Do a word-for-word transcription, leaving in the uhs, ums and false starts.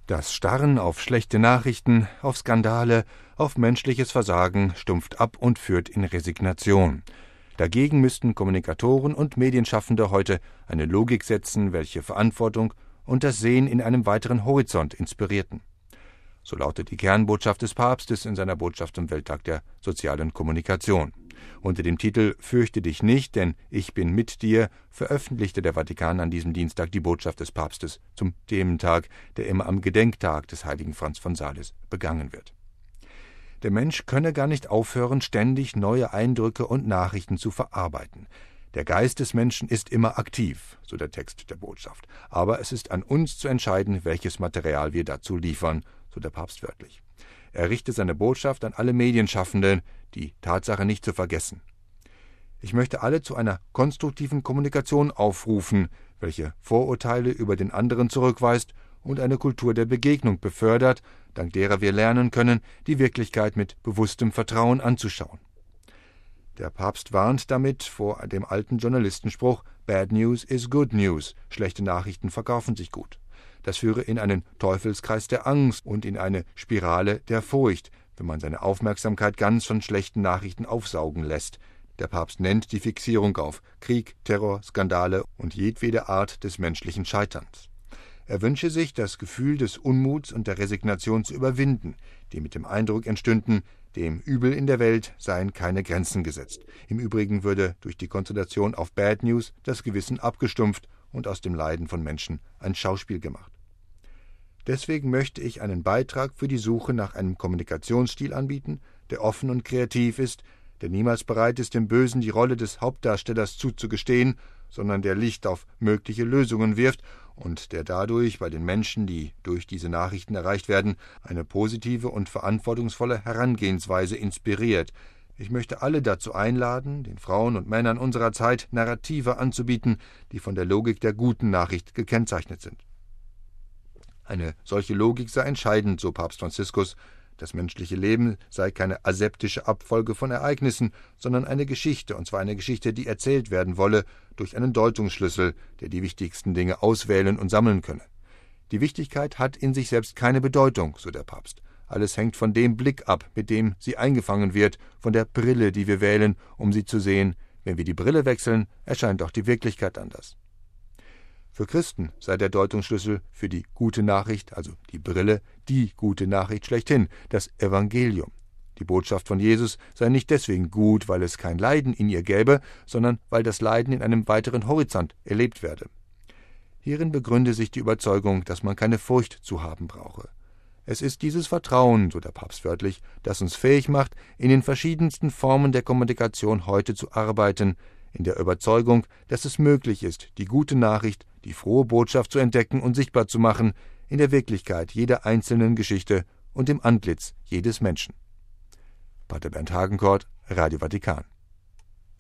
Das Starren auf schlechte Nachrichten, auf Skandale, auf menschliches Versagen stumpft ab und führt in Resignation. Dagegen müssten Kommunikatoren und Medienschaffende heute eine Logik setzen, welche Verantwortung und das Sehen in einem weiteren Horizont inspirierten. So lautet die Kernbotschaft des Papstes in seiner Botschaft zum Welttag der sozialen Kommunikation. Unter dem Titel »Fürchte dich nicht, denn ich bin mit dir« veröffentlichte der Vatikan an diesem Dienstag die Botschaft des Papstes zum Thementag, der immer am Gedenktag des heiligen Franz von Sales begangen wird. Der Mensch könne gar nicht aufhören, ständig neue Eindrücke und Nachrichten zu verarbeiten. Der Geist des Menschen ist immer aktiv, so der Text der Botschaft. Aber es ist an uns zu entscheiden, welches Material wir dazu liefern, so der Papst wörtlich. Er richtet seine Botschaft an alle Medienschaffenden, die Tatsache nicht zu vergessen. Ich möchte alle zu einer konstruktiven Kommunikation aufrufen, welche Vorurteile über den anderen zurückweist und eine Kultur der Begegnung befördert, dank derer wir lernen können, die Wirklichkeit mit bewusstem Vertrauen anzuschauen. Der Papst warnt damit vor dem alten Journalistenspruch »Bad News is good news«, schlechte Nachrichten verkaufen sich gut. Das führe in einen Teufelskreis der Angst und in eine Spirale der Furcht, wenn man seine Aufmerksamkeit ganz von schlechten Nachrichten aufsaugen lässt. Der Papst nennt die Fixierung auf Krieg, Terror, Skandale und jedwede Art des menschlichen Scheiterns. Er wünsche sich, das Gefühl des Unmuts und der Resignation zu überwinden, die mit dem Eindruck entstünden, dem Übel in der Welt seien keine Grenzen gesetzt. Im Übrigen würde durch die Konzentration auf Bad News das Gewissen abgestumpft und aus dem Leiden von Menschen ein Schauspiel gemacht. Deswegen möchte ich einen Beitrag für die Suche nach einem Kommunikationsstil anbieten, der offen und kreativ ist, der niemals bereit ist, dem Bösen die Rolle des Hauptdarstellers zuzugestehen, sondern der Licht auf mögliche Lösungen wirft und der dadurch bei den Menschen, die durch diese Nachrichten erreicht werden, eine positive und verantwortungsvolle Herangehensweise inspiriert. Ich möchte alle dazu einladen, den Frauen und Männern unserer Zeit Narrative anzubieten, die von der Logik der guten Nachricht gekennzeichnet sind. Eine solche Logik sei entscheidend, so Papst Franziskus. Das menschliche Leben sei keine aseptische Abfolge von Ereignissen, sondern eine Geschichte, und zwar eine Geschichte, die erzählt werden wolle, durch einen Deutungsschlüssel, der die wichtigsten Dinge auswählen und sammeln könne. Die Wichtigkeit hat in sich selbst keine Bedeutung, so der Papst. Alles hängt von dem Blick ab, mit dem sie eingefangen wird, von der Brille, die wir wählen, um sie zu sehen. Wenn wir die Brille wechseln, erscheint auch die Wirklichkeit anders. Für Christen sei der Deutungsschlüssel für die gute Nachricht, also die Brille, die gute Nachricht schlechthin, das Evangelium. Die Botschaft von Jesus sei nicht deswegen gut, weil es kein Leiden in ihr gäbe, sondern weil das Leiden in einem weiteren Horizont erlebt werde. Hierin begründe sich die Überzeugung, dass man keine Furcht zu haben brauche. Es ist dieses Vertrauen, so der Papst wörtlich, das uns fähig macht, in den verschiedensten Formen der Kommunikation heute zu arbeiten, in der Überzeugung, dass es möglich ist, die gute Nachricht, die frohe Botschaft zu entdecken und sichtbar zu machen, in der Wirklichkeit jeder einzelnen Geschichte und im Antlitz jedes Menschen. Pater Bernd Hagenkort, Radio Vatikan.